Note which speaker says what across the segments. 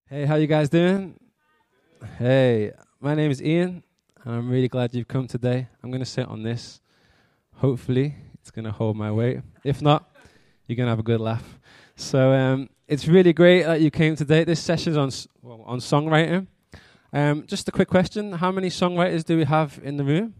Speaker 1: Hey, how you guys doing? Hey, my name is Ian, and I'm really glad you've come today. I'm going to sit on this. Hopefully, it's going to hold my weight. If not, you're going to have a good laugh. So it's really great that you came today. This session's on songwriting. Just a quick question. How many songwriters do we have in the room?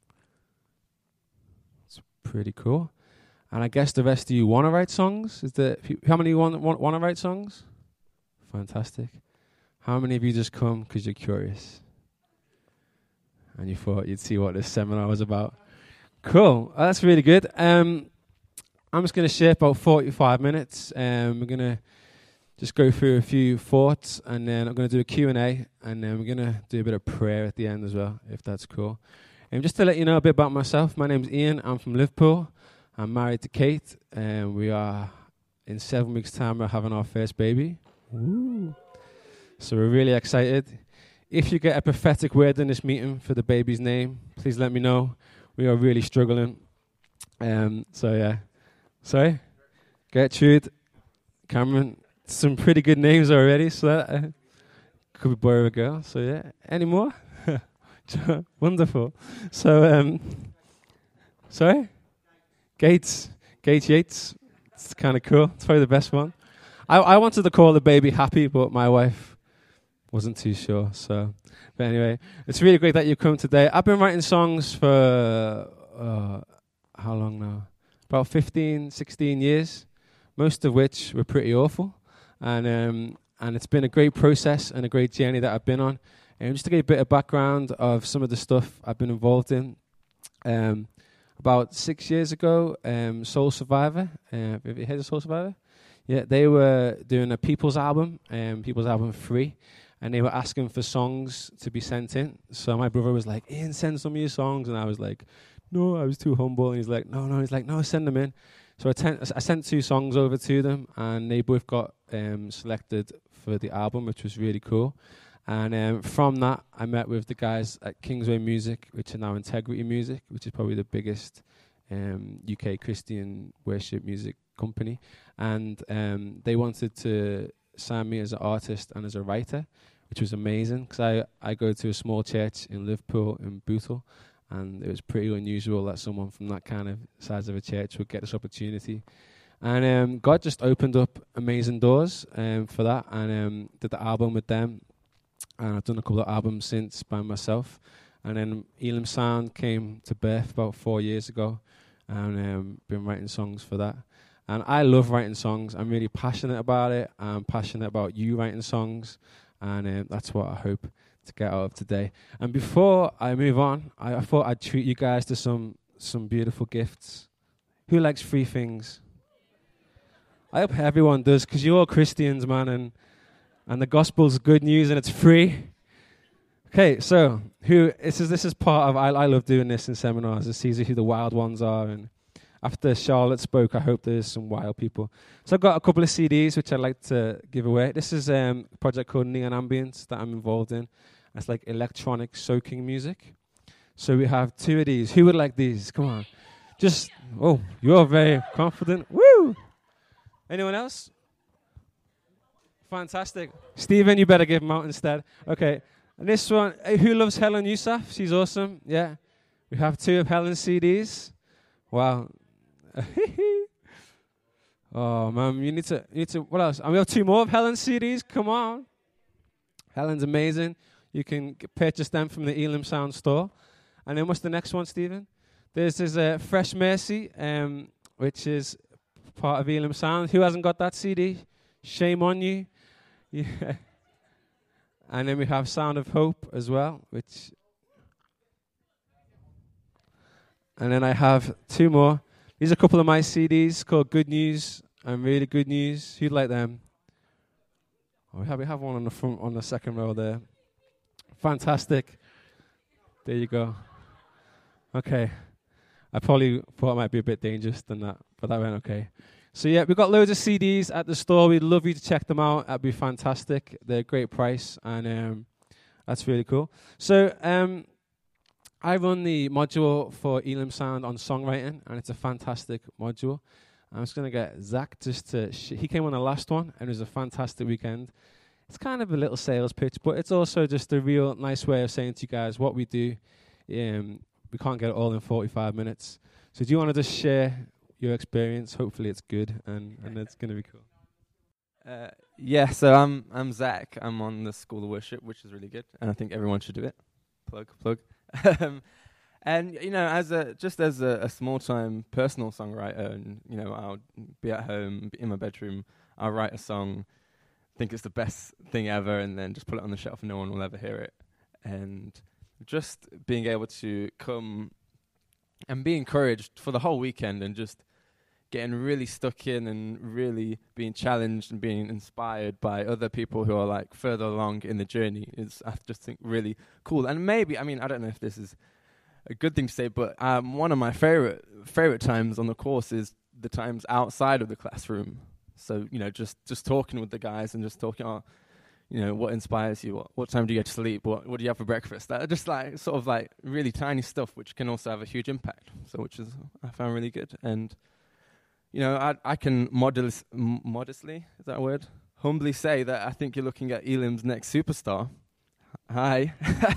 Speaker 1: It's pretty cool. And I guess the rest of you want to write songs? How many want to write songs? Fantastic. How many of you just come because you're curious? And you thought you'd see what this seminar was about? Cool. That's really good. I'm just going to share about 45 minutes. We're going to just go through a few thoughts, and then I'm going to do a Q&A, and then we're going to do a bit of prayer at the end as well, if that's cool. Just to let you know a bit about myself, my name's Ian. I'm from Liverpool. I'm married to Kate, and we are, in 7 weeks' time, we're having our first baby. Woo. So we're really excited. If you get a prophetic word in this meeting for the baby's name, please let me know. We are really struggling. Sorry? Gertrude, Cameron, some pretty good names already, so that could be boy or a girl. So yeah, any more? Wonderful. So, sorry? Gates Yates. It's kind of cool. It's probably the best one. I wanted to call the baby Happy, but my wife wasn't too sure. So, but anyway, it's really great that you come today. I've been writing songs for how long now? About 15, 16 years, most of which were pretty awful, and it's been a great process and a great journey that I've been on. And just to give a bit of background of some of the stuff I've been involved in. About 6 years ago, Soul Survivor. Have you heard of Soul Survivor? Yeah, they were doing a People's Album 3, and they were asking for songs to be sent in. So my brother was like, Ian, send some of your songs. And I was like, no, I was too humble. And he's like, no, send them in. So I sent 2 songs over to them, and they both got selected for the album, which was really cool. And from that, I met with the guys at Kingsway Music, which are now Integrity Music, which is probably the biggest UK Christian worship music company. And they wanted to sign me as an artist and as a writer, which was amazing, because I go to a small church in Liverpool, in Bootle, and it was pretty unusual that someone from that kind of size of a church would get this opportunity. And God just opened up amazing doors for that, and did the album with them. And I've done a couple of albums since by myself. And then Elim Sound came to birth about 4 years ago, and been writing songs for that. And I love writing songs. I'm really passionate about it. I'm passionate about you writing songs, and that's what I hope to get out of today. And before I move on, I thought I'd treat you guys to some beautiful gifts. Who likes free things? I hope everyone does, because you're all Christians, man, and the gospel's good news, and it's free. Okay, so this is part of, I love doing this in seminars. It sees who the wild ones are, and after Charlotte spoke, I hope there's some wild people. So I've got a couple of CDs which I'd like to give away. This is a project called Neon Ambience that I'm involved in. It's like electronic soaking music. So we have 2 of these. Who would like these? Come on. You're very confident. Woo! Anyone else? Fantastic. Stephen, you better give them out instead. Okay. And this one, who loves Helen Yousaf? She's awesome. Yeah. We have 2 of Helen's CDs. Wow. Oh, man, you need to, what else? And we have 2 more of Helen's CDs. Come on. Helen's amazing. You can purchase them from the Elim Sound store. And then what's the next one, Stephen? There's Fresh Mercy, which is part of Elim Sound. Who hasn't got that CD? Shame on you. Yeah. And then we have Sound of Hope as well, and then I have 2 more. These are a couple of my CDs called Good News and Really Good News. Who'd like them? Oh, we have one on the front, on the second row there. Fantastic. There you go. Okay. I probably thought it might be a bit dangerous than that, but that went okay. So yeah, we've got loads of CDs at the store. We'd love you to check them out. That'd be fantastic. They're a great price, and that's really cool. So I run the module for Elim Sound on songwriting, and it's a fantastic module. I'm just going to get Zach just to... he came on the last one, and it was a fantastic weekend. It's kind of a little sales pitch, but it's also just a real nice way of saying to you guys what we do. We can't get it all in 45 minutes. So do you want to just share your experience? Hopefully it's good and it's going to be cool.
Speaker 2: Yeah, so I'm Zach. I'm on the School of Worship, which is really good, and I think everyone should do it. Plug. And as a small time personal songwriter, and I'll be at home in my bedroom. I'll write a song, think it's the best thing ever, and then just put it on the shelf. No one will ever hear it. And just being able to come and be encouraged for the whole weekend, and just getting really stuck in and really being challenged and being inspired by other people who are like further along in the journey is, I just think, really cool. And maybe, I don't know if this is a good thing to say, but one of my favorite times on the course is the times outside of the classroom. So, just talking with the guys and just talking, what inspires you? What time do you get to sleep? What do you have for breakfast? That are just like sort of like really tiny stuff, which can also have a huge impact. So, which is, I found really good. And I can modestly, is that a word? Humbly say that I think you're looking at Elim's next superstar. Hi.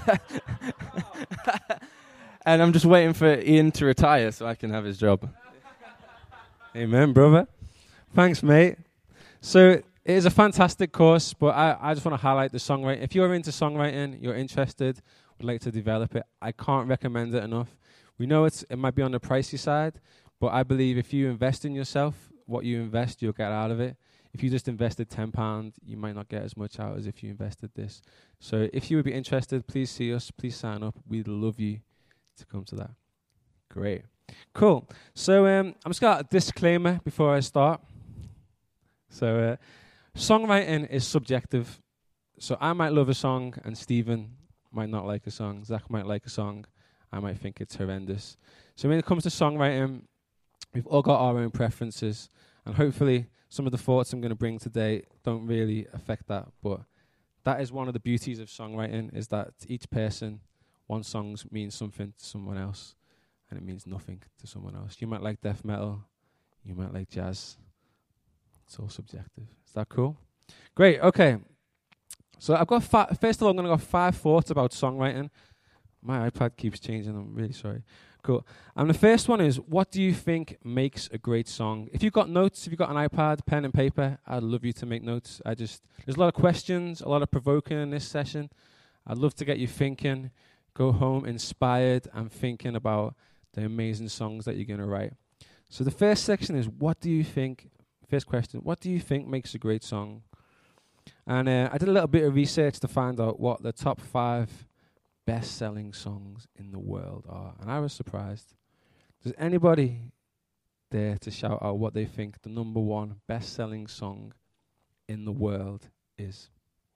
Speaker 2: And I'm just waiting for Ian to retire so I can have his job.
Speaker 1: Amen, brother. Thanks, mate. So it is a fantastic course, but I just want to highlight the songwriting. If you're into songwriting, you're interested, would like to develop it, I can't recommend it enough. We know it might be on the pricey side, but I believe if you invest in yourself, what you invest, you'll get out of it. If you just invested £10, you might not get as much out as if you invested this. So if you would be interested, please see us. Please sign up. We'd love you to come to that. Great. Cool. So I'm just going to a disclaimer before I start. So songwriting is subjective. So I might love a song and Stephen might not like a song. Zach might like a song. I might think it's horrendous. So when it comes to songwriting, we've all got our own preferences, and hopefully some of the thoughts I'm going to bring today don't really affect that, but that is one of the beauties of songwriting, is that to each person, one song means something to someone else, and it means nothing to someone else. You might like death metal, you might like jazz. It's all subjective. Is that cool? Great, okay. So I've got, first of all, I'm going to go 5 thoughts about songwriting. My iPad keeps changing, I'm really sorry. Cool. And the first one is, what do you think makes a great song? If you've got notes, if you've got an iPad, pen and paper, I'd love you to make notes. There's a lot of questions, a lot of provoking in this session. I'd love to get you thinking, go home inspired and thinking about the amazing songs that you're going to write. So the first section is, first question, what do you think makes a great song? And I did a little bit of research to find out what the top 5 best-selling songs in the world are, and I was surprised. Does anybody dare to shout out what they think the number 1 best-selling song in the world is?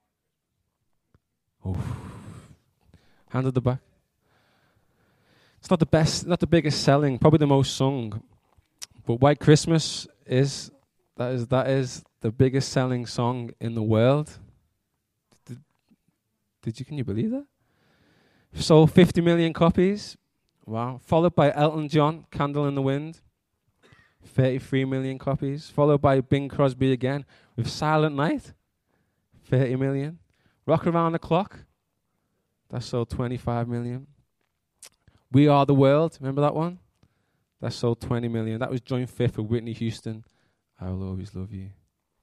Speaker 1: Oh, hand at the back. It's not the best, not the biggest selling, probably the most sung, but White Christmas is the biggest selling song in the world. Can you believe that? Sold 50 million copies. Wow. Followed by Elton John, Candle in the Wind. 33 million copies. Followed by Bing Crosby again with Silent Night. 30 million. Rock Around the Clock. That sold 25 million. We Are the World. Remember that one? That sold 20 million. That was joint 5th with Whitney Houston. I Will Always Love You.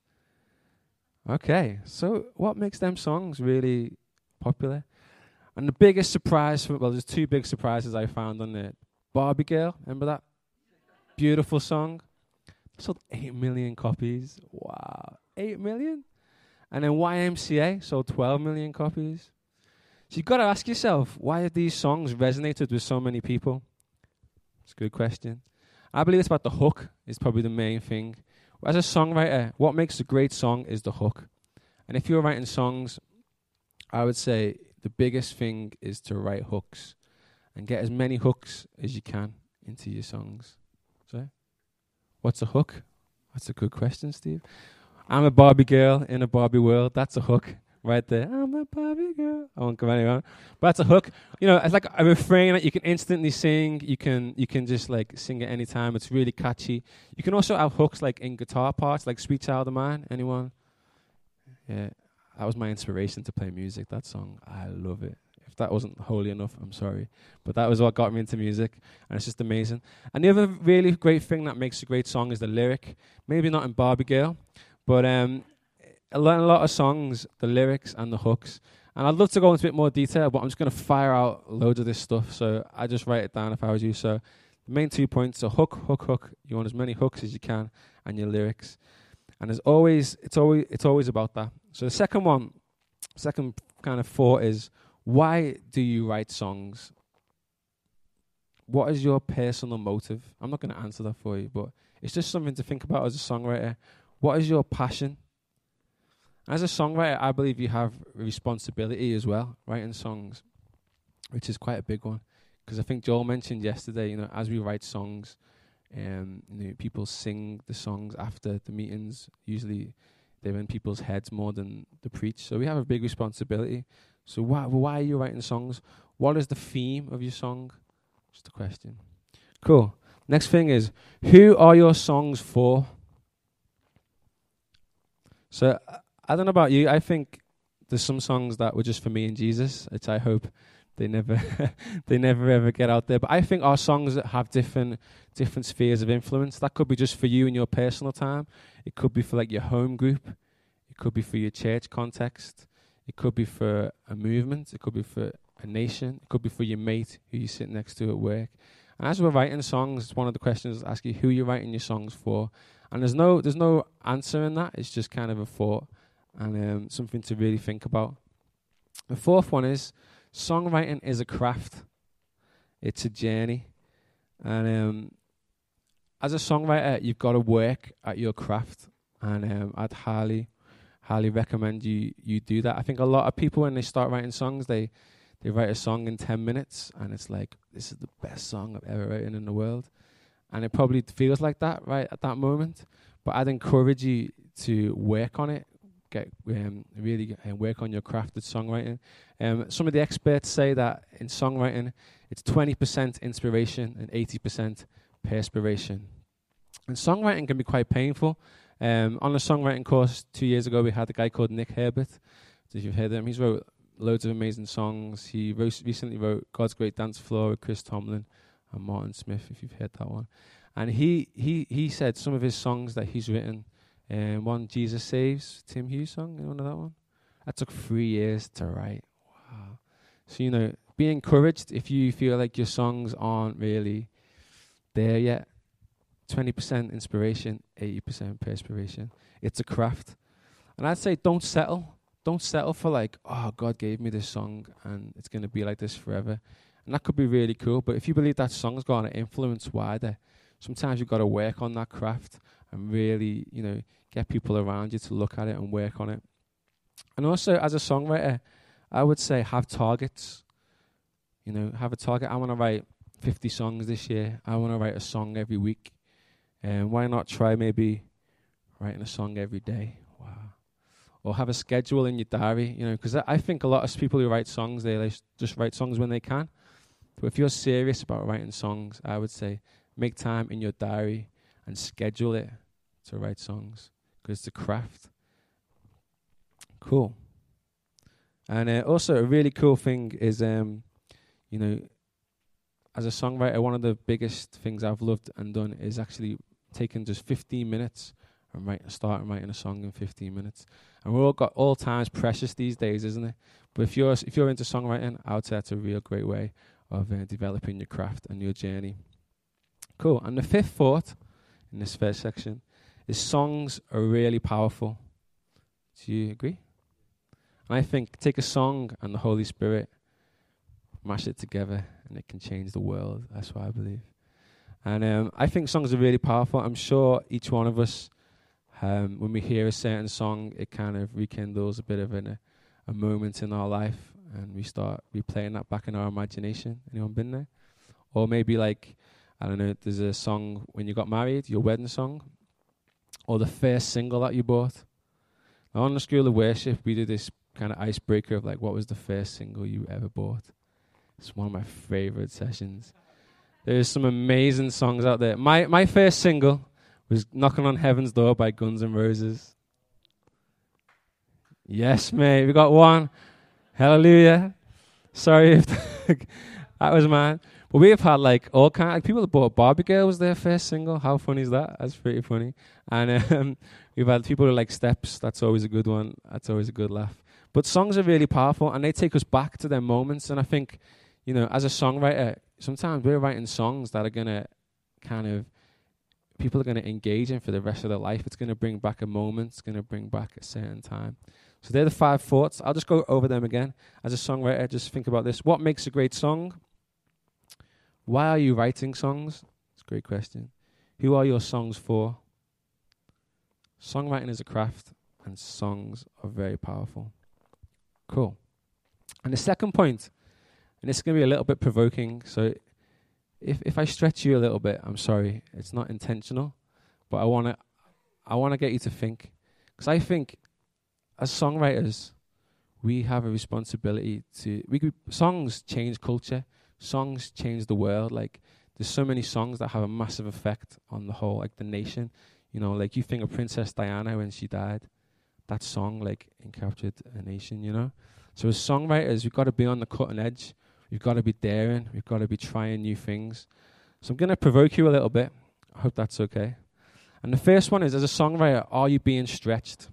Speaker 1: Okay. So what makes them songs really popular? And the biggest surprise, there's 2 big surprises I found on it. Barbie Girl, remember that? Beautiful song. Sold 8 million copies. Wow, 8 million? And then YMCA sold 12 million copies. So you've got to ask yourself, why have these songs resonated with so many people? It's a good question. I believe it's about the hook is probably the main thing. As a songwriter, what makes a great song is the hook. And if you're writing songs, I would say the biggest thing is to write hooks and get as many hooks as you can into your songs. So, what's a hook? That's a good question, Steve. I'm a Barbie girl in a Barbie world. That's a hook right there. I'm a Barbie girl. I won't go anywhere. But that's a hook. It's like a refrain that you can instantly sing. You can just like sing it anytime. It's really catchy. You can also have hooks like in guitar parts, like Sweet Child of Mine. Anyone? Yeah. that was my inspiration to play music. That song, I love it. If that wasn't holy enough, I'm sorry, but that was what got me into music, and it's just amazing. And the other really great thing that makes a great song is the lyric. Maybe not in Barbie Girl, but a lot of songs, the lyrics and the hooks. And I'd love to go into a bit more detail, but I'm just going to fire out loads of this stuff. So I just write it down if I was you. So the main 2 points are hook, hook, hook. You want as many hooks as you can, and your lyrics. And it's always about that. So the second kind of thought is, why do you write songs? What is your personal motive? I'm not going to answer that for you, but it's just something to think about as a songwriter. What is your passion? As a songwriter, I believe you have a responsibility as well, writing songs, which is quite a big one. Because I think Joel mentioned yesterday, as we write songs, people sing the songs after the meetings. Usually they're in people's heads more than the preach. So we have a big responsibility. So why are you writing songs? What is the theme of your song? Just a question. Cool. Next thing is, who are your songs for? So I don't know about you. I think there's some songs that were just for me and Jesus, which I hope they never ever get out there. But I think our songs that have different spheres of influence. That could be just for you in your personal time. It could be for like your home group. It could be for your church context. It could be for a movement. It could be for a nation. It could be for your mate who you sit next to at work. And as we're writing songs, it's one of the questions I ask you, who you're writing your songs for. And there's no answer in that. It's just kind of a thought and something to really think about. The fourth one is, songwriting is a craft. It's a journey. And as a songwriter, you've got to work at your craft. And I'd highly recommend you do that. I think a lot of people, when they start writing songs, they write a song in 10 minutes, and it's like, this is the best song I've ever written in the world. And it probably feels like that right at that moment. But I'd encourage you to work on it, really work on your craft at songwriting. Some of the experts say that in songwriting, it's 20% inspiration and 80% perspiration. And songwriting can be quite painful. On a songwriting course 2 years ago, we had a guy called Nick Herbert. If you've heard of him, he's wrote loads of amazing songs. He recently wrote God's Great Dance Floor with Chris Tomlin and Martin Smith, if you've heard that one. And he said some of his songs that he's written, one, Jesus Saves, Tim Hughes song, you know that one? That took 3 years to write. Wow. So, be encouraged if you feel like your songs aren't really there yet. 20% inspiration, 80% perspiration. It's a craft. And I'd say don't settle. Don't settle for like, oh, God gave me this song and it's going to be like this forever. And that could be really cool. But if you believe that song's going to influence wider, sometimes you've got to work on that craft and really, get people around you to look at it and work on it. And also, as a songwriter, I would say have targets. Have a target. I want to write 50 songs this year. I want to write a song every week. And why not try maybe writing a song every day? Wow. Or have a schedule in your diary, because I think a lot of people who write songs, they just write songs when they can. But if you're serious about writing songs, I would say make time in your diary and schedule it to write songs, because it's a craft. Cool. And also a really cool thing is, as a songwriter, one of the biggest things I've loved and done is actually taking just 15 minutes and start writing a song in 15 minutes. And we're all time's precious these days, isn't it? But if you're into songwriting, I would say that's a real great way of developing your craft and your journey. Cool. And the fifth thought in this first section is songs are really powerful. Do you agree? And I think take a song and the Holy Spirit, mash it together, and it can change the world. That's what I believe. And I think songs are really powerful. I'm sure each one of us, when we hear a certain song, it kind of rekindles a bit of a moment in our life, and we start replaying that back in our imagination. Anyone been there? Or maybe like, I don't know, there's a song when you got married, your wedding song, or the first single that you bought. Now on the School of Worship, we did this kind of icebreaker of like, what was the first single you ever bought? It's one of my favorite sessions. There's some amazing songs out there. My first single was Knocking on Heaven's Door by Guns N' Roses. Yes, mate. We got one. Hallelujah. Sorry if that was mine. But we've had like all kind of people that bought Barbie Girl was their first single. How funny is that? That's pretty funny. And we've had people who like Steps. That's always a good one. That's always a good laugh. But songs are really powerful and they take us back to their moments. And I think, you know, as a songwriter, sometimes we're writing songs that are going to kind of, people are going to engage in for the rest of their life. It's going to bring back a moment. It's going to bring back a certain time. So they're the 5 thoughts. I'll just go over them again. As a songwriter, just think about this. What makes a great song? Why are you writing songs? It's a great question. Who are your songs for? Songwriting is a craft, and songs are very powerful. Cool. And the second point, and this is going to be a little bit provoking, so if I stretch you a little bit, I'm sorry. It's not intentional, but I want to get you to think. Because I think as songwriters, we have a responsibility to... songs change culture. Songs change the world. Like, there's so many songs that have a massive effect on the whole, like the nation. You know, like you think of Princess Diana when she died. That song, like, encaptured a nation, you know? So as songwriters, we've got to be on the cutting edge. We've got to be daring. We've got to be trying new things. So I'm going to provoke you a little bit. I hope that's okay. And the first one is, as a songwriter, are you being stretched?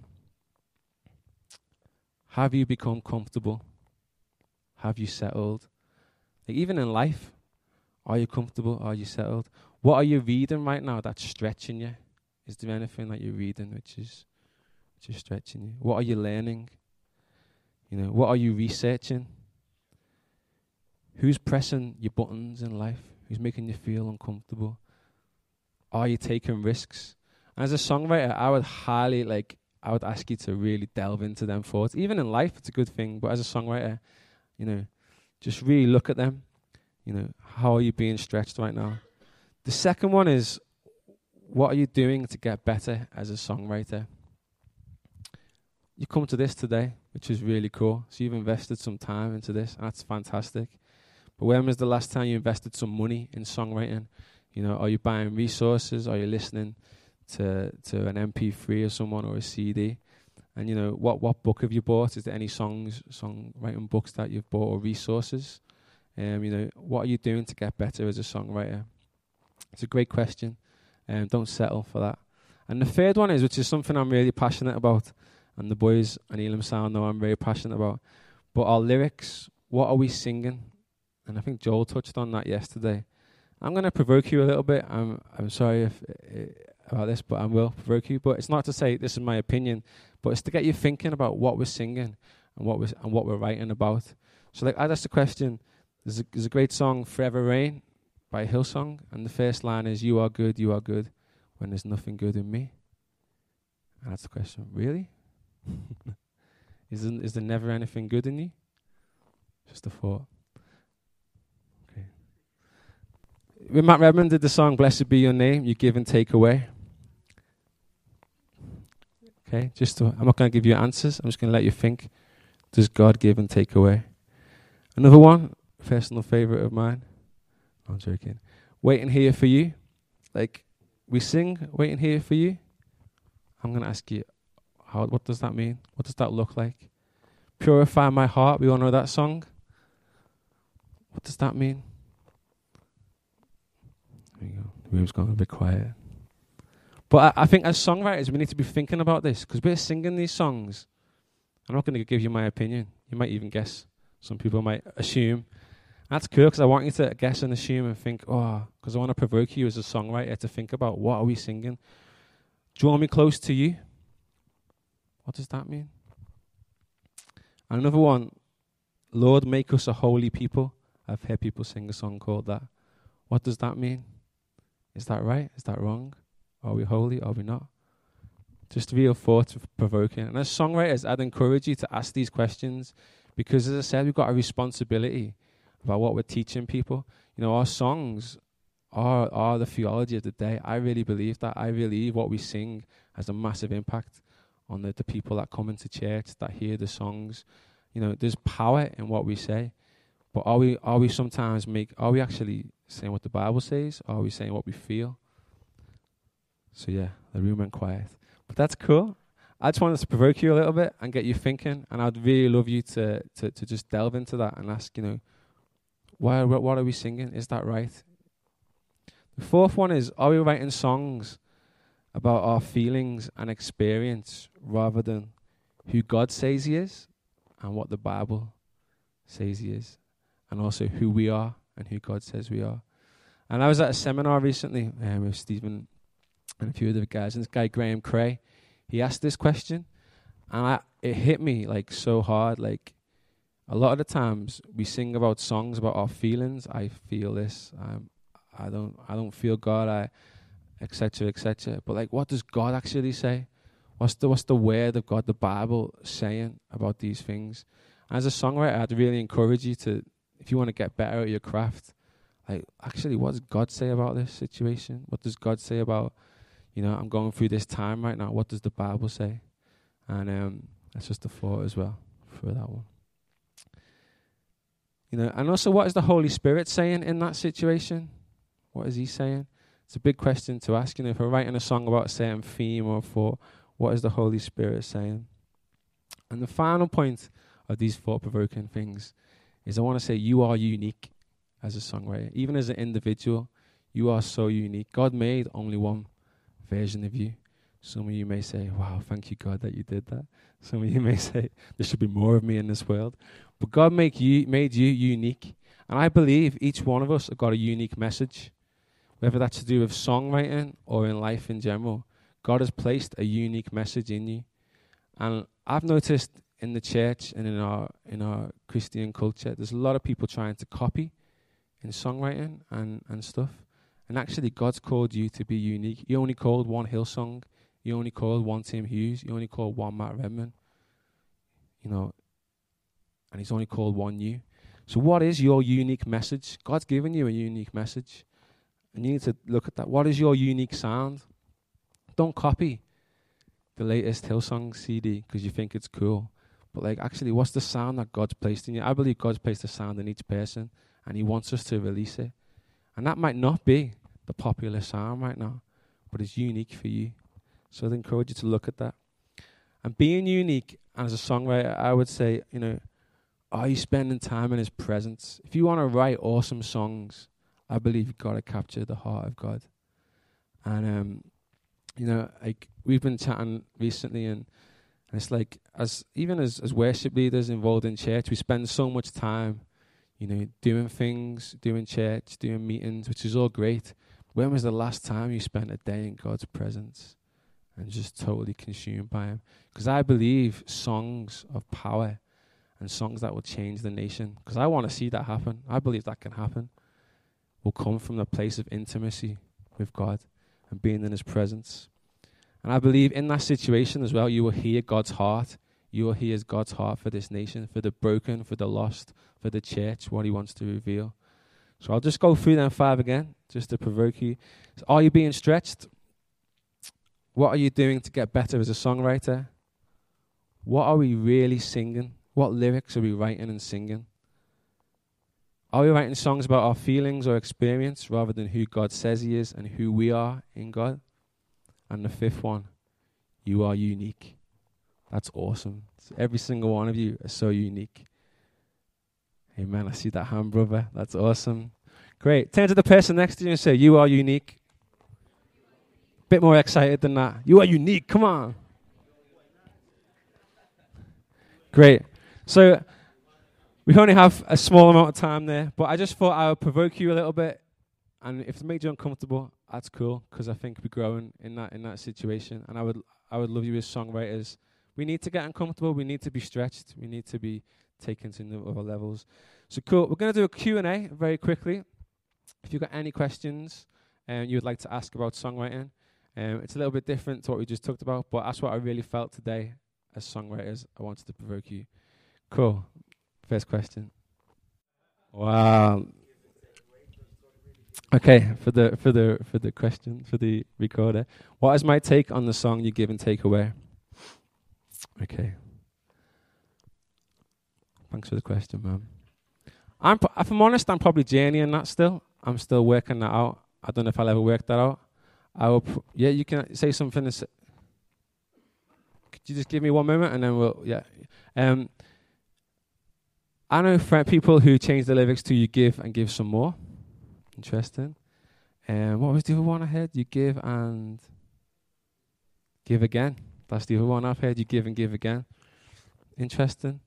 Speaker 1: Have you become comfortable? Have you settled? Like even in life, are you comfortable? Are you settled? What are you reading right now that's stretching you? Is there anything that you're reading which is stretching you? What are you learning? You know, what are you researching? Who's pressing your buttons in life? Who's making you feel uncomfortable? Are you taking risks? As a songwriter, I would ask you to really delve into them thoughts. Even in life, it's a good thing. But as a songwriter, you know, just really look at them. You know, how are you being stretched right now? The second one is, what are you doing to get better as a songwriter? You come to this today, which is really cool. So you've invested some time into this, and that's fantastic. But when was the last time you invested some money in songwriting? You know, are you buying resources? Are you listening to an MP3 or someone or a CD? And you know, what book have you bought? Is there any songwriting books that you've bought or resources? You know, what are you doing to get better as a songwriter? It's a great question. Don't settle for that. And the third one is, which is something I'm really passionate about, and the boys and Elam Sound know I'm very passionate about, but our lyrics, what are we singing? And I think Joel touched on that yesterday. I'm going to provoke you a little bit. I'm sorry about this, but I will provoke you. But it's not to say this is my opinion, but it's to get you thinking about what we're singing and what we're writing about. So, like, I'd ask the question. There's a great song, "Forever Rain," by Hillsong, and the first line is, you are good, when there's nothing good in me." And that's the question. Really? Is there never anything good in you? Just a thought. Okay. When Matt Redman did the song "Blessed Be Your Name," you give and take away. Okay, I'm not going to give you answers. I'm just going to let you think. Does God give and take away? Another one, personal favorite of mine. I'm joking. "Waiting here for you." Like, we sing "Waiting here for you." I'm going to ask you, what does that mean? What does that look like? "Purify my heart." We all know that song. What does that mean? There you go. The room's gone a bit quiet. But I think as songwriters, we need to be thinking about this, because we're singing these songs. I'm not going to give you my opinion. You might even guess. Some people might assume. That's cool, because I want you to guess and assume and think, because I want to provoke you as a songwriter to think about, what are we singing? "Draw me close to you." What does that mean? And another one, "Lord, make us a holy people." I've heard people sing a song called that. What does that mean? Is that right? Is that wrong? Are we holy? Are we not? Just real thoughts provoking. And as songwriters, I'd encourage you to ask these questions, because, as I said, we've got a responsibility about what we're teaching people. You know, our songs are the theology of the day. I really believe that. I believe what we sing has a massive impact on the people that come into church, that hear the songs. You know, there's power in what we say. But are we actually saying what the Bible says? Or are we saying what we feel? So yeah, the room went quiet. But that's cool. I just wanted to provoke you a little bit and get you thinking, and I'd really love you to just delve into that and ask, what are we singing? Is that right? The fourth one is, are we writing songs about our feelings and experience rather than who God says he is and what the Bible says he is, and also who we are and who God says we are? And I was at a seminar recently with Stephen and a few other guys, and this guy, Graham Cray, he asked this question, and it hit me like so hard. Like, a lot of the times we sing about songs about our feelings. I feel this. I don't feel God. Etc. etc. But like, what does God actually say? What's the word of God, the Bible, saying about these things? As a songwriter, I'd really encourage you to, if you want to get better at your craft, like, actually, what does God say about this situation? What does God say about, I'm going through this time right now. What does the Bible say? And that's just a thought as well for that one. And also, what is the Holy Spirit saying in that situation? What is he saying? It's a big question to ask. If we're writing a song about a certain theme or thought, what is the Holy Spirit saying? And the final point of these thought-provoking things is, I want to say you are unique as a songwriter. Even as an individual, you are so unique. God made only one version of you. Some of you may say, wow, thank you, God, that you did that. Some of you may say, there should be more of me in this world. But God made you unique. And I believe each one of us have got a unique message. Whether that's to do with songwriting or in life in general, God has placed a unique message in you. And I've noticed in the church and in our Christian culture, there's a lot of people trying to copy in songwriting and stuff. And actually, God's called you to be unique. He only called one Hillsong. He only called one Tim Hughes. He only called one Matt Redman. And he's only called one you. So what is your unique message? God's given you a unique message. And you need to look at that. What is your unique sound? Don't copy the latest Hillsong CD because you think it's cool. But actually, what's the sound that God's placed in you? I believe God's placed a sound in each person, and he wants us to release it. And that might not be the popular sound right now, but it's unique for you. So I'd encourage you to look at that. And being unique as a songwriter, I would say, are you spending time in his presence? If you want to write awesome songs, I believe you've got to capture the heart of God. And, we've been chatting recently, and it's like, as worship leaders involved in church, we spend so much time, doing things, doing church, doing meetings, which is all great. When was the last time you spent a day in God's presence and just totally consumed by him? Because I believe songs of power and songs that will change the nation, because I want to see that happen. I believe that can happen. Will come from the place of intimacy with God and being in his presence. And I believe in that situation as well, you will hear God's heart. You will hear God's heart for this nation, for the broken, for the lost, for the church, what he wants to reveal. So I'll just go through them 5 again, just to provoke you. So, are you being stretched? What are you doing to get better as a songwriter? What are we really singing? What lyrics are we writing and singing? Are we writing songs about our feelings or experience rather than who God says he is and who we are in God? And the 5th one, you are unique. That's awesome. Every single one of you is so unique. Amen. I see that hand, brother. That's awesome. Great. Turn to the person next to you and say, you are unique. Bit more excited than that. You are unique. Come on. Great. So we only have a small amount of time there, but I just thought I would provoke you a little bit. And if it made you uncomfortable, that's cool, because I think we're growing in that situation. And I would love you as songwriters. We need to get uncomfortable. We need to be stretched. We need to be taken to new other levels. So cool. We're going to do a Q&A very quickly. If you've got any questions you would like to ask about songwriting, it's a little bit different to what we just talked about, but that's what I really felt today as songwriters. I wanted to provoke you. Cool. First question. Wow. Okay, for the question, for the recorder. What is my take on the song You Give and Take Away? Okay. Thanks for the question, man. If I'm honest, I'm probably journeying that still. I'm still working that out. I don't know if I'll ever work that out. I will. Yeah, you can say something. Could you just give me 1 moment and then we'll, yeah. I know people who change the lyrics to "you give and give some more." Interesting. What was the other one I heard? You give and give again. That's the other one I've heard. You give and give again. Interesting.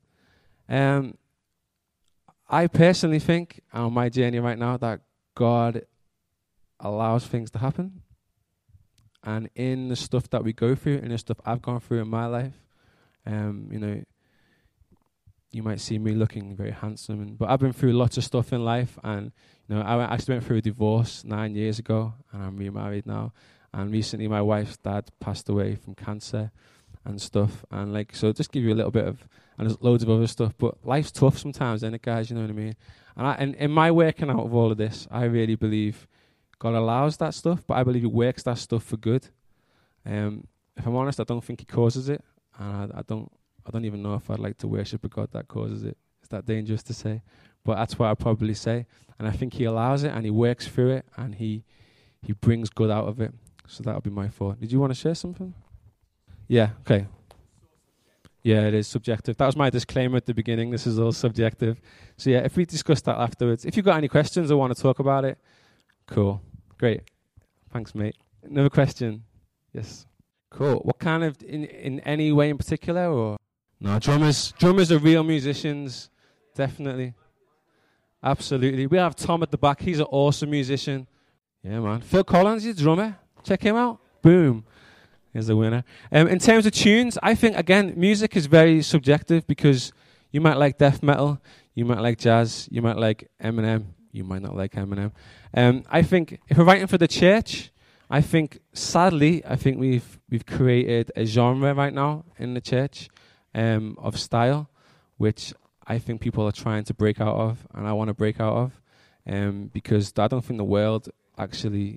Speaker 1: I personally think on my journey right now that God allows things to happen. And in the stuff that we go through, in the stuff I've gone through in my life, you know, you might see me looking very handsome, but I've been through lots of stuff in life, and you know, I actually went through a divorce 9 years ago, and I'm remarried now. And recently, my wife's dad passed away from cancer and stuff, and like, so just give you a little bit of, and there's loads of other stuff. But life's tough sometimes, isn't it, guys? You know what I mean? And in my working out of all of this, I really believe God allows that stuff, but I believe He works that stuff for good. If I'm honest, I don't think He causes it, and I don't even know if I'd like to worship a God that causes it. Is that dangerous to say? But that's what I'd probably say. And I think He allows it, and He works through it, and He brings good out of it. So that would be my thought. Did you want to share something? Yeah, okay. Yeah, it is subjective. That was my disclaimer at the beginning. This is all subjective. So yeah, if we discuss that afterwards. If you've got any questions or want to talk about it, cool. Great. Thanks, mate. Another question? Yes. Cool. What kind of, in any way in particular, or? No, drummers are real musicians, definitely. Absolutely. We have Tom at the back. He's an awesome musician. Yeah, man. Phil Collins, he's a drummer. Check him out. Boom. Here's the winner. In terms of tunes, I think, again, music is very subjective because you might like death metal, you might like jazz, you might like Eminem, you might not like Eminem. I think if we're writing for the church, I think, sadly, we've created a genre right now in the church of style, which I think people are trying to break out of, and I want to break out of, because I don't think the world actually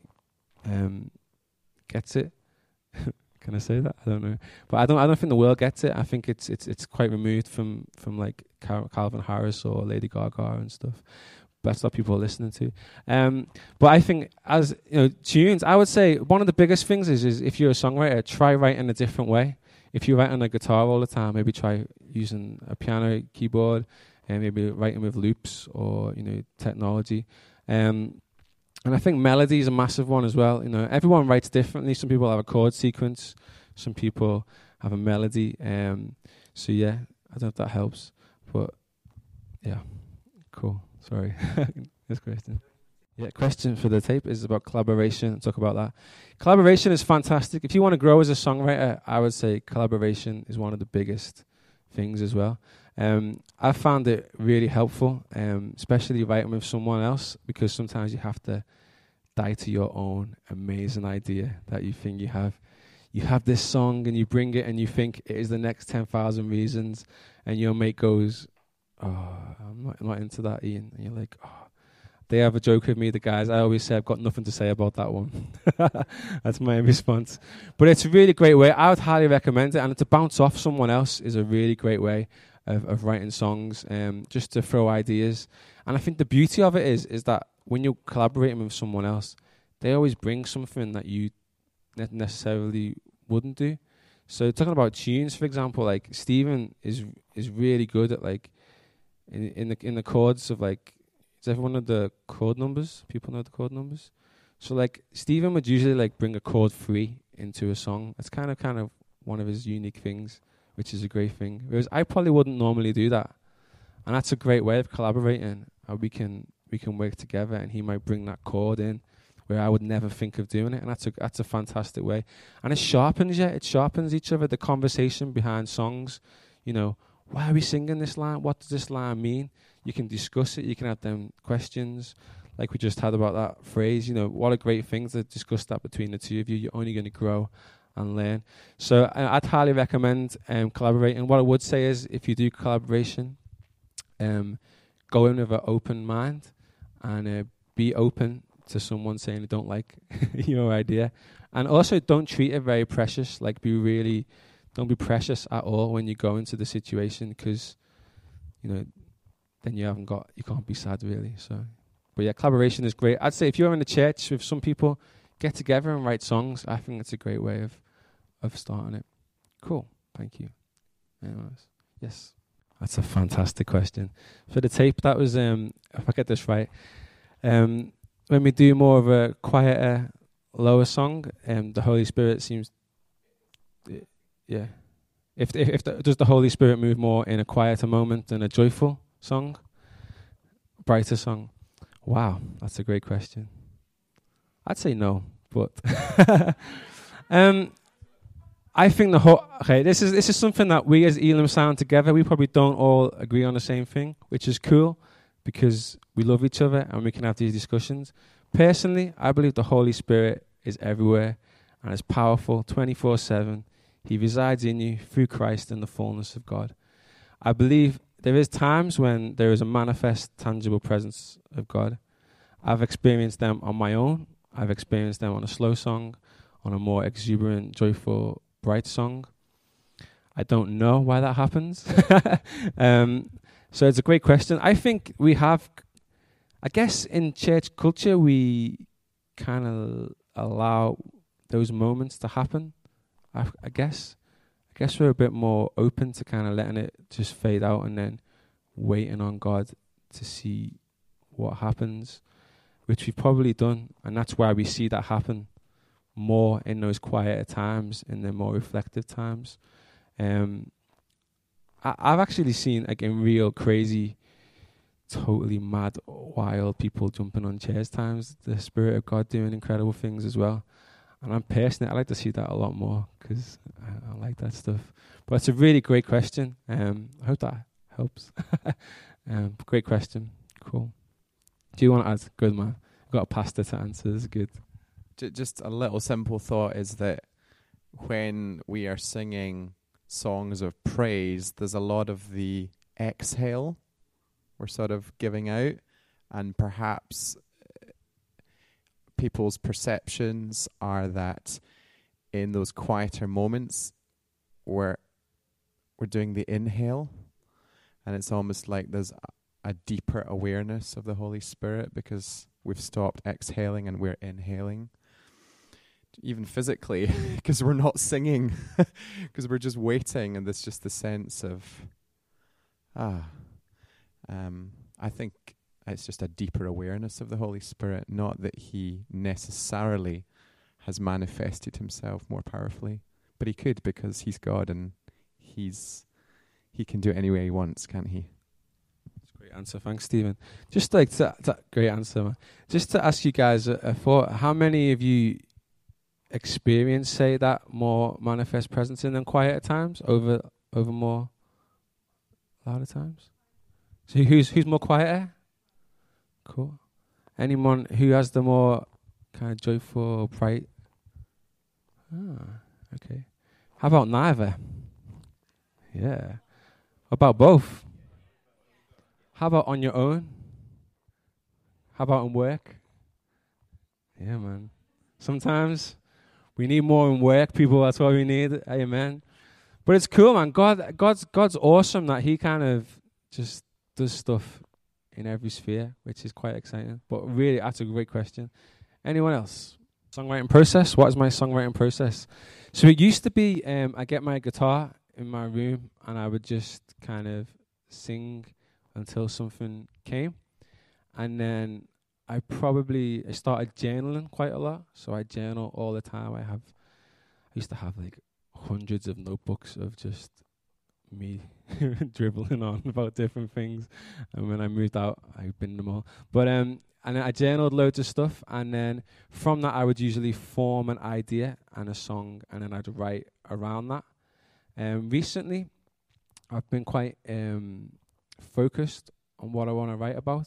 Speaker 1: gets it. Can I say that? I don't know, but I don't think the world gets it. I think it's quite removed from like Calvin Harris or Lady Gaga and stuff. That's what people are listening to. But I think, as you know, tunes, I would say one of the biggest things is if you're a songwriter, try writing a different way. If you write on a guitar all the time, maybe try using a piano keyboard, and maybe writing with loops or technology. And I think melody is a massive one as well. Everyone writes differently. Some people have a chord sequence. Some people have a melody. So yeah, I don't know if that helps. But yeah, cool. Sorry. This question. Yeah, question for the tape is about collaboration. Talk about that. Collaboration is fantastic. If you want to grow as a songwriter, I would say collaboration is one of the biggest things as well. I found it really helpful, especially writing with someone else, because sometimes you have to die to your own amazing idea that you think you have. You have this song and you bring it and you think it is the next 10,000 reasons, and your mate goes, "Oh, I'm not into that, Ian." And you're like, "Oh." They have a joke with me, the guys. I always say I've got nothing to say about that one. That's my response. But it's a really great way. I would highly recommend it. And to bounce off someone else is a really great way of writing songs, just to throw ideas. And I think the beauty of it is that when you're collaborating with someone else, they always bring something that you necessarily wouldn't do. So talking about tunes, for example, like Stephen is really good at like in the chords of like. Does everyone know the chord numbers? People know the chord numbers? So like Stephen would usually like bring a chord 3 into a song. It's kind of one of his unique things, which is a great thing. Whereas I probably wouldn't normally do that. And that's a great way of collaborating. We can work together, and he might bring that chord in where I would never think of doing it. And that's a fantastic way. And it sharpens each other, the conversation behind songs. Why are we singing this line? What does this line mean? You can discuss it. You can have them questions like we just had about that phrase. What a great thing to discuss that between the two of you. You're only going to grow and learn. So I'd highly recommend collaborating. What I would say is if you do collaboration, go in with an open mind and be open to someone saying they don't like your idea. And also don't treat it very precious. Like don't be precious at all when you go into the situation, because, then you can't be sad really. So, but yeah, collaboration is great. I'd say if you're in the church with some people, get together and write songs. I think it's a great way of starting it. Cool. Thank you. Anyone else? Yes. That's a fantastic question. For the tape, that was, if I get this right, when we do more of a quieter, lower song, the Holy Spirit seems, yeah. Does the Holy Spirit move more in a quieter moment than a joyful song, brighter song? Wow, that's a great question. I'd say no, but I think this is something that we as Elim Sound together, we probably don't all agree on the same thing, which is cool because we love each other and we can have these discussions. Personally, I believe the Holy Spirit is everywhere and is powerful 24/7. He resides in you through Christ in the fullness of God. I believe there is times when there is a manifest, tangible presence of God. I've experienced them on my own. I've experienced them on a slow song, on a more exuberant, joyful, bright song. I don't know why that happens. So it's a great question. I think we have, I guess in church culture, we kind of allow those moments to happen. I guess we're a bit more open to kind of letting it just fade out and then waiting on God to see what happens, which we've probably done, and that's why we see that happen more in those quieter times, in the more reflective times. I've actually seen, like, in real crazy, totally mad, wild people jumping on chairs times, the Spirit of God doing incredible things as well. And I like to see that a lot more because I like that stuff. But it's a really great question. I hope that helps. Great question. Cool. Do you want to add? Good, man. I've got a pastor to answer. This is good.
Speaker 3: Just a little simple thought is that when we are singing songs of praise, there's a lot of the exhale we're sort of giving out, and perhaps people's perceptions are that in those quieter moments we're doing the inhale, and it's almost like there's a deeper awareness of the Holy Spirit because we've stopped exhaling and we're inhaling. Even physically, because we're not singing, because we're just waiting, and there's just the sense of, I think it's just a deeper awareness of the Holy Spirit, not that he necessarily has manifested himself more powerfully, but he could because he's God and he can do it any way he wants, can't he?
Speaker 1: That's a great answer. Thanks, Stephen. Just like great answer, man. Just to ask you guys a thought, how many of you experience, say, that more manifest presence in them quieter times over more louder times? So who's more quieter? Cool. Anyone who has the more kind of joyful, bright? Okay. How about neither? Yeah. How about both? How about on your own? How about in work? Yeah, man. Sometimes we need more in work, people. That's what we need. Amen. But it's cool, man. God's awesome that he kind of just does stuff in every sphere, which is quite exciting. But really, that's a great question. Anyone else? Songwriting process? What is my songwriting process? So it used to be I get my guitar in my room and I would just kind of sing until something came. And then I started journaling quite a lot. So I journal all the time. I used to have like hundreds of notebooks of just me dribbling on about different things. And when I moved out, I binned them all. But and I journaled loads of stuff. And then from that, I would usually form an idea and a song, and then I'd write around that. Recently, I've been quite focused on what I want to write about.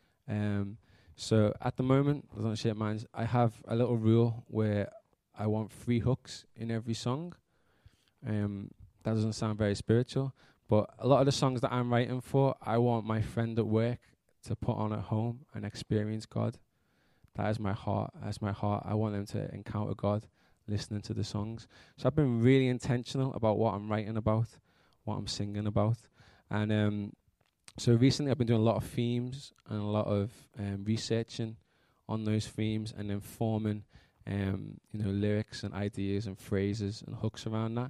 Speaker 1: So at the moment, I don't share mine. I have a little rule where I want 3 hooks in every song. That doesn't sound very spiritual, but a lot of the songs that I'm writing for, I want my friend at work to put on at home and experience God. That is my heart. That's my heart. I want them to encounter God listening to the songs. So I've been really intentional about what I'm writing about, what I'm singing about. And so recently I've been doing a lot of themes and a lot of researching on those themes and then forming lyrics and ideas and phrases and hooks around that.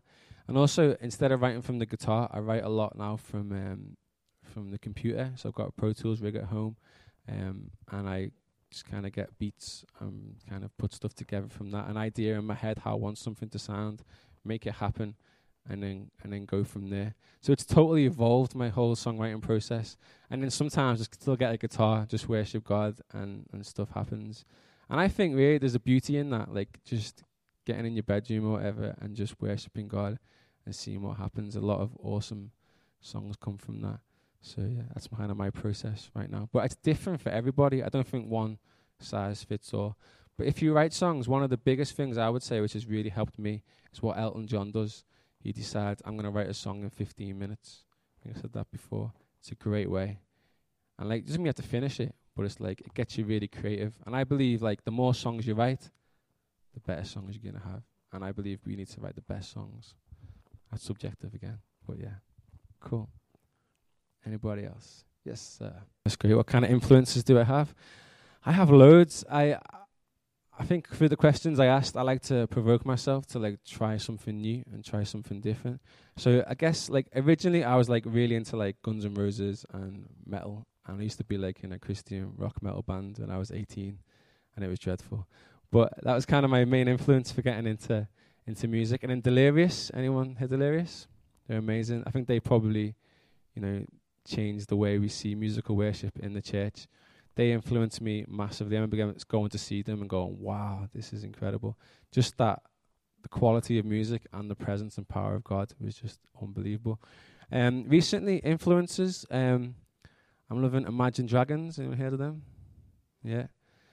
Speaker 1: And also, instead of writing from the guitar, I write a lot now from the computer. So I've got a Pro Tools rig at home, and I just kind of get beats and kind of put stuff together from that. An idea in my head how I want something to sound, make it happen, and then go from there. So it's totally evolved my whole songwriting process. And then sometimes I still get a guitar, just worship God, and stuff happens. And I think really there's a beauty in that, like just getting in your bedroom or whatever and just worshiping God and seeing what happens. A lot of awesome songs come from that. So yeah, that's kind of my process right now. But it's different for everybody. I don't think one size fits all. But if you write songs, one of the biggest things I would say, which has really helped me, is what Elton John does. He decides, I'm going to write a song in 15 minutes. I think I said that before. It's a great way. And like, it doesn't mean you have to finish it, but it's like, it gets you really creative. And I believe like the more songs you write, the better songs you're going to have. And I believe we need to write the best songs. That's subjective again, but yeah. Cool. Anybody else? Yes, sir. That's great. What kind of influences do I have? I have loads. I think for the questions I asked, I like to provoke myself to like try something new and try something different. So I guess like originally I was like really into like Guns N' Roses and metal. And I used to be like in a Christian rock metal band when I was 18, and it was dreadful. But that was kind of my main influence for getting into music. And then Delirious, anyone hear Delirious? They're amazing. I think they probably, changed the way we see musical worship in the church. They influenced me massively. I remember going to see them and going, wow, this is incredible. Just that, the quality of music and the presence and power of God was just unbelievable. Recently, influences, I'm loving Imagine Dragons. Anyone heard of them? Yeah.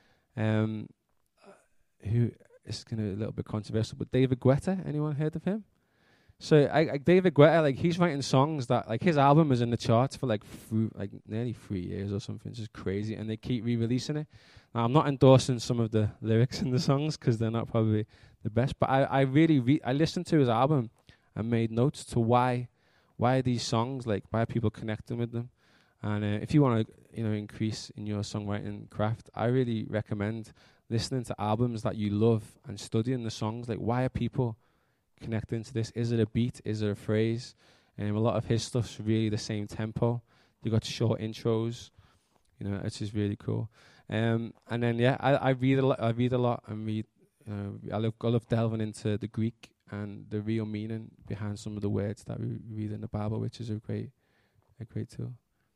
Speaker 1: Who is going to be a little bit controversial, but David Guetta, anyone heard of him? So David Guetta, like he's writing songs that like his album is in the charts for like nearly 3 years or something. It's just crazy, and they keep re-releasing it. Now I'm not endorsing some of the lyrics in the songs because they're not probably the best, but I really I listened to his album and made notes to why these songs, like why are people connecting with them. And if you want to increase in your songwriting craft, I really recommend listening to albums that you love and studying the songs. Like why are people connecting to this? Is it a beat? Is it a phrase? A lot of his stuff's really the same tempo. You got short intros, it's just really cool. And then I read a lot. And I love delving into the Greek and the real meaning behind some of the words that we read in the Bible, which is a great tool.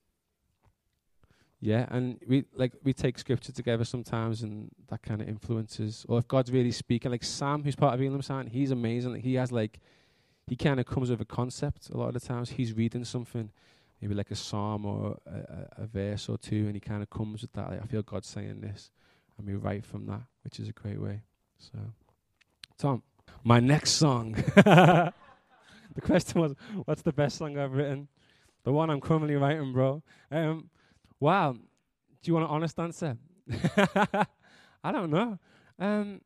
Speaker 1: Yeah, and we take scripture together sometimes, and that kind of influences. Or if God's really speaking, like Sam, who's part of Elam Sound, he's amazing. Like he has he kind of comes with a concept a lot of the times. He's reading something, maybe like a psalm or a verse or two, and he kind of comes with that. Like, I feel God saying this, and we write from that, which is a great way. So, Tom, my next song. The question was, what's the best song I've written? The one I'm currently writing, bro. Wow. Do you want an honest answer? I don't know. On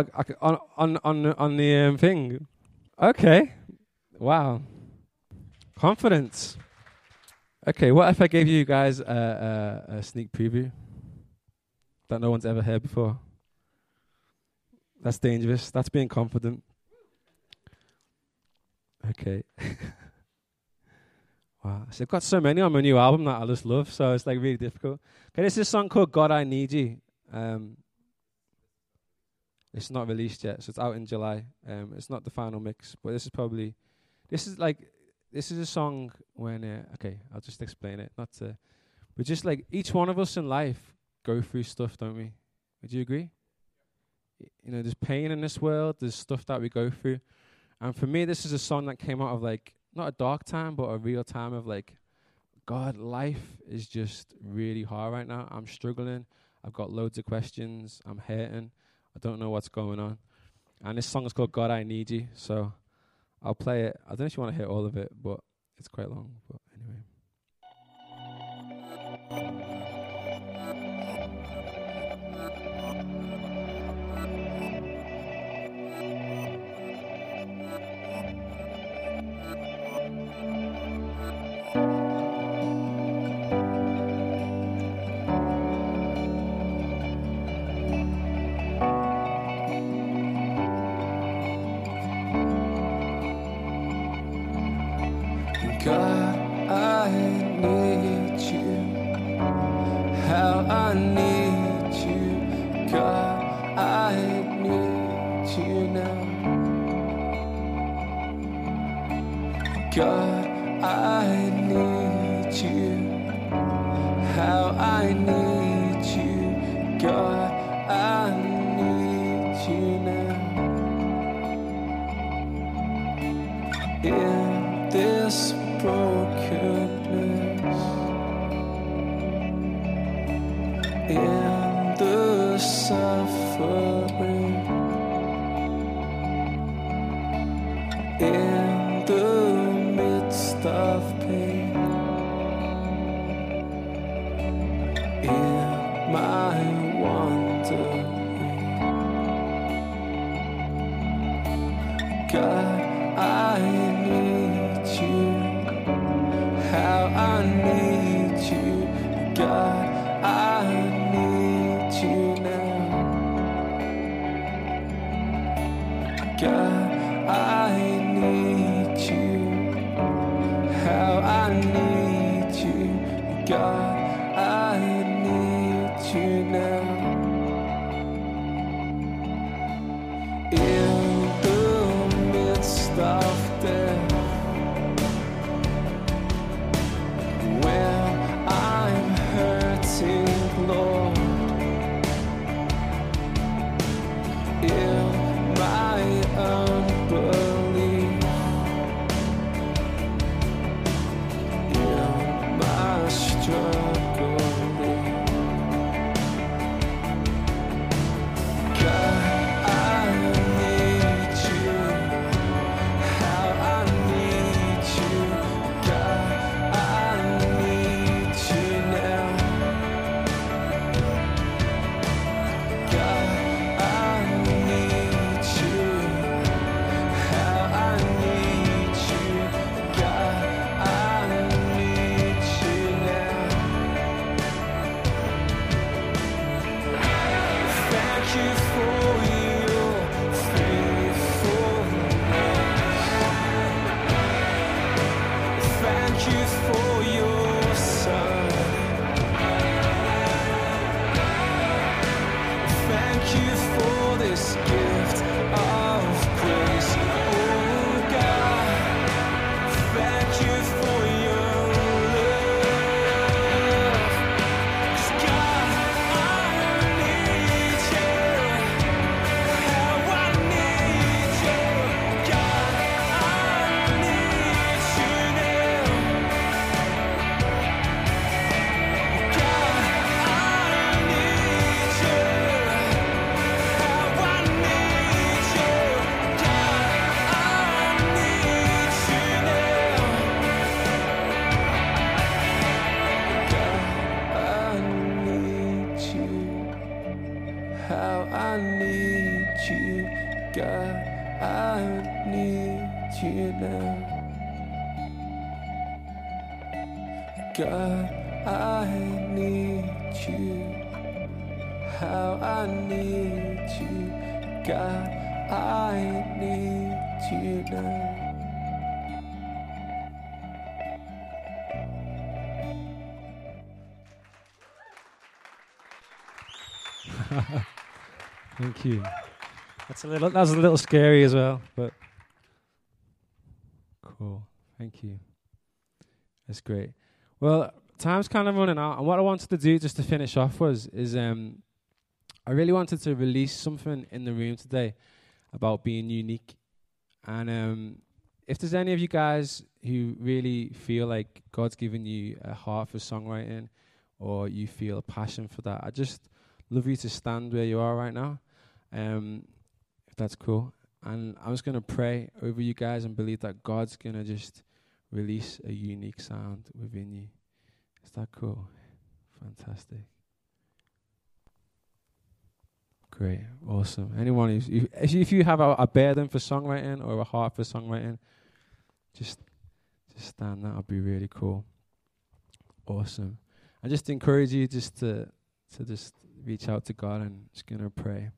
Speaker 1: the thing. Okay. Wow. Confidence. Okay, what if I gave you guys a sneak preview that no one's ever heard before? That's dangerous. That's being confident. Okay. Wow. So I've got so many on my new album that I just love, so it's like really difficult. Okay, this is a song called God, I Need You. It's not released yet, so it's out in July. It's not the final mix, but this is a song when, okay, I'll just explain it. But just like each one of us in life go through stuff, don't we? Would you agree? There's pain in this world, there's stuff that we go through. And for me, this is a song that came out of not a dark time, but a real time of God, life is just really hard right now. I'm struggling. I've got loads of questions. I'm hurting. I don't know what's going on. And this song is called God, I Need You. So I'll play it. I don't know if you want to hear all of it, but it's quite long. But anyway.
Speaker 4: God, I need you. How I need you. God, I need you now. God, I need you. How I need you. God, I need you now. In this brokenness, in the suffering, in the midst of pain, in my wandering, God, I need you. How I need you. God, I need you now. God, I need you. How I need you. God, I need you now. In the midst of death, when I'm hurting, Lord, in my unbelief, in my struggling, God, I need you. How I need you. God, I need you now. God, I need you. How I need you. God, I need you now. Thank you for your faithfulness. Thank you for your son. Thank you for this gift of grace. Oh God, thank you for your love. 'Cause God, I need you. How I need you. God, I need you now. God, I need you. How I need you. God, I need you now. God, I need you. How I need you. God, I need you now. God, I need you. How I need you. God, I need you now.
Speaker 1: Thank you. That was a little scary as well, but cool. Thank you. That's great. Well, time's kind of running out, and what I wanted to do just to finish off is I really wanted to release something in the room today about being unique. And if there's any of you guys who really feel like God's given you a heart for songwriting, or you feel a passion for that, I just love you to stand where you are right now, if that's cool. And I'm just going to pray over you guys and believe that God's going to just release a unique sound within you. Is that cool? Fantastic. Great. Awesome. Anyone if you have a burden for songwriting or a heart for songwriting, just stand. That would be really cool. Awesome. I just encourage you just to just reach out to God, and just going to pray.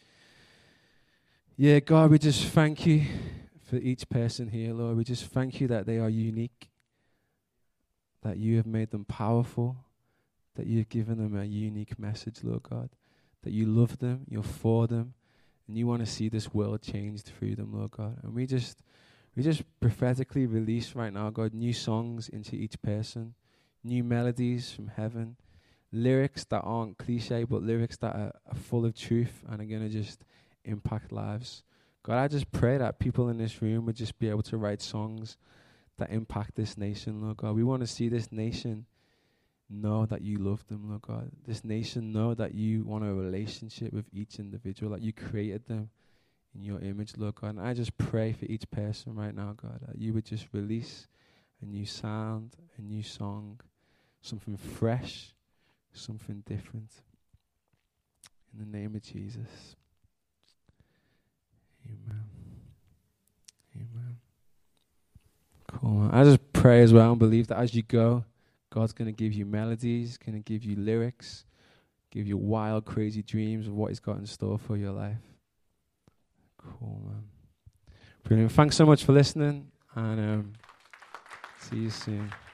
Speaker 1: Yeah, God, we just thank you for each person here, Lord. We just thank you that they are unique. that you have made them powerful, that you have given them a unique message, Lord God, that you love them, you're for them, and you want to see this world changed through them, Lord God. And we just prophetically release right now, God, new songs into each person, new melodies from heaven, lyrics that aren't cliche, but lyrics that are full of truth and are going to just impact lives. God, I just pray that people in this room would just be able to write songs that impact this nation, Lord God. We want to see this nation know that you love them, Lord God. This nation know that you want a relationship with each individual, that you created them in your image, Lord God. And I just pray for each person right now, God, that you would just release a new sound, a new song, something fresh, something different. In the name of Jesus. Amen. Amen. Cool, man. I just pray as well and believe that as you go, God's going to give you melodies, going to give you lyrics, give you wild, crazy dreams of what He's got in store for your life. Cool, man. Brilliant. Thanks so much for listening, and see you soon.